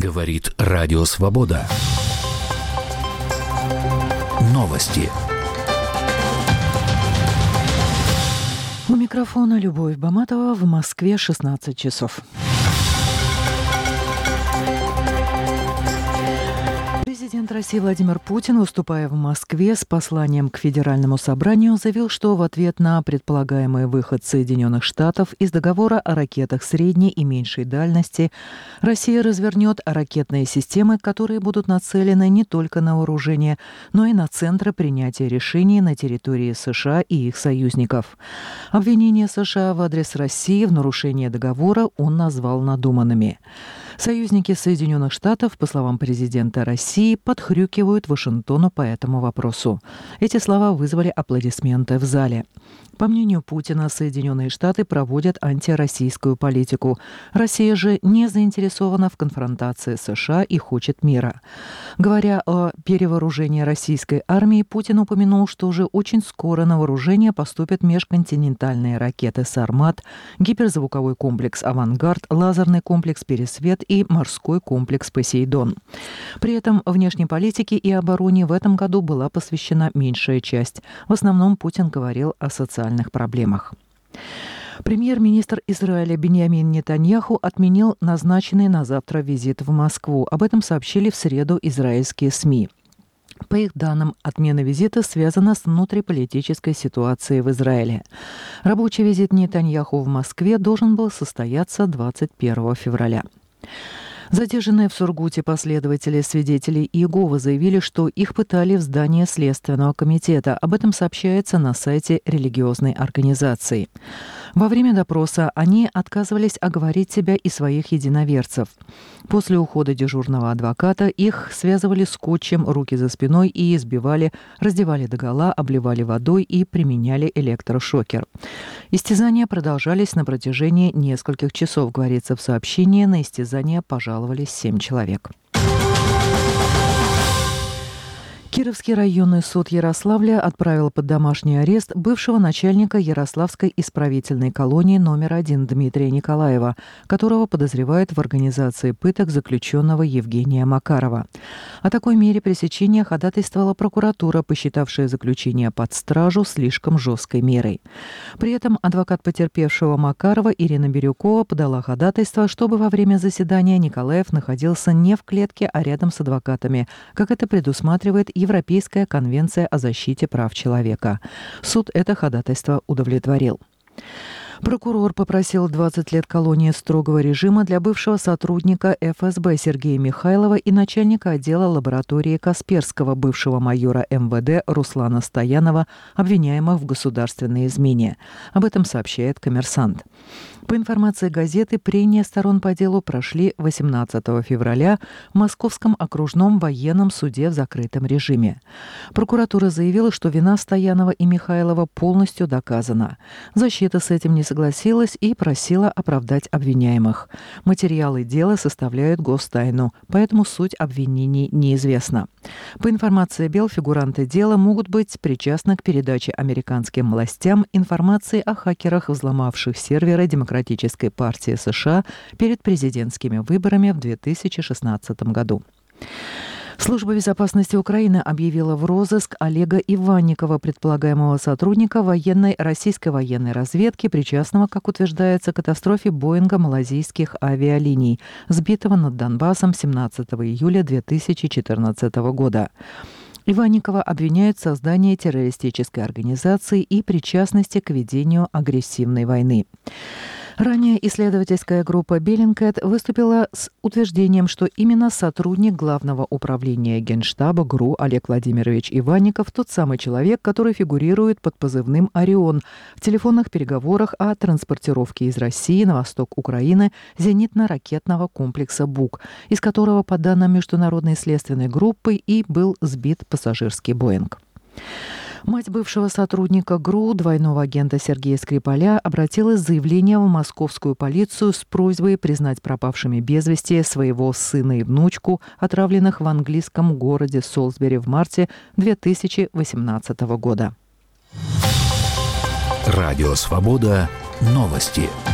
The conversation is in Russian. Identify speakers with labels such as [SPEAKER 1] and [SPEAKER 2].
[SPEAKER 1] Говорит Радио Свобода. Новости.
[SPEAKER 2] У микрофона Любовь Баматова. В Москве 16 часов. Президент России Владимир Путин, выступая в Москве с посланием к Федеральному собранию, заявил, что в ответ на предполагаемый выход Соединенных Штатов из договора о ракетах средней и меньшей дальности Россия развернет ракетные системы, которые будут нацелены не только на вооружение, но и на центры принятия решений на территории США и их союзников. Обвинения США в адрес России в нарушении договора он назвал надуманными. Союзники Соединенных Штатов, по словам президента России, подхрюкивают Вашингтону по этому вопросу. Эти слова вызвали аплодисменты в зале. По мнению Путина, Соединенные Штаты проводят антироссийскую политику. Россия же не заинтересована в конфронтации с США и хочет мира. Говоря о перевооружении российской армии, Путин упомянул, что уже очень скоро на вооружение поступят межконтинентальные ракеты «Сармат», гиперзвуковой комплекс «Авангард», лазерный комплекс «Пересвет» и морской комплекс «Посейдон». При этом внешней политике и обороне в этом году была посвящена меньшая часть. В основном Путин говорил о социальных проблемах. Премьер-министр Израиля Биньямин Нетаньяху отменил назначенный на завтра визит в Москву. Об этом сообщили в среду израильские СМИ. По их данным, отмена визита связана с внутриполитической ситуацией в Израиле. Рабочий визит Нетаньяху в Москве должен был состояться 21 февраля. Задержанные в Сургуте последователи свидетелей Иеговы заявили, что их пытали в здании Следственного комитета. Об этом сообщается на сайте религиозной организации. Во время допроса они отказывались оговорить себя и своих единоверцев. После ухода дежурного адвоката их связывали скотчем, руки за спиной и избивали, раздевали догола, обливали водой и применяли электрошокер. Истязания продолжались на протяжении нескольких часов, говорится в сообщении. На истязания пожаловались 7 человек. Кировский районный суд Ярославля отправил под домашний арест бывшего начальника Ярославской исправительной колонии номер 1 Дмитрия Николаева, которого подозревают в организации пыток заключенного Евгения Макарова. О такой мере пресечения ходатайствовала прокуратура, посчитавшая заключение под стражу слишком жесткой мерой. При этом адвокат потерпевшего Макарова Ирина Бирюкова подала ходатайство, чтобы во время заседания Николаев находился не в клетке, а рядом с адвокатами, как это предусматривает Европейская конвенция о защите прав человека. Суд это ходатайство удовлетворил. Прокурор попросил 20 лет колонии строгого режима для бывшего сотрудника ФСБ Сергея Михайлова и начальника отдела лаборатории Касперского, бывшего майора МВД Руслана Стоянова, обвиняемых в государственной измене. Об этом сообщает «Коммерсант». По информации газеты, прения сторон по делу прошли 18 февраля в Московском окружном военном суде в закрытом режиме. Прокуратура заявила, что вина Стоянова и Михайлова полностью доказана. Защита с этим не согласилась и просила оправдать обвиняемых. Материалы дела составляют гостайну, поэтому суть обвинений неизвестна. По информации БЕЛ, фигуранты дела могут быть причастны к передаче американским властям информации о хакерах, взломавших серверы Демократической партии США перед президентскими выборами в 2016 году. Служба безопасности Украины объявила в розыск Олега Иванникова, предполагаемого сотрудника российской военной разведки, причастного, как утверждается, к катастрофе Боинга малазийских авиалиний, сбитого над Донбассом 17 июля 2014 года. Иванникова обвиняют в создании террористической организации и причастности к ведению агрессивной войны. Ранее исследовательская группа Bellingcat выступила с утверждением, что именно сотрудник Главного управления Генштаба ГРУ Олег Владимирович Иванников тот самый человек, который фигурирует под позывным «Орион» в телефонных переговорах о транспортировке из России на восток Украины зенитно-ракетного комплекса «Бук», из которого, по данным Международной следственной группы, и был сбит пассажирский «Боинг». Мать бывшего сотрудника ГРУ, двойного агента Сергея Скрипаля, обратилась с заявлением в московскую полицию с просьбой признать пропавшими без вести своего сына и внучку, отравленных в английском городе Солсбери в марте 2018 года.
[SPEAKER 1] Радио «Свобода». Новости.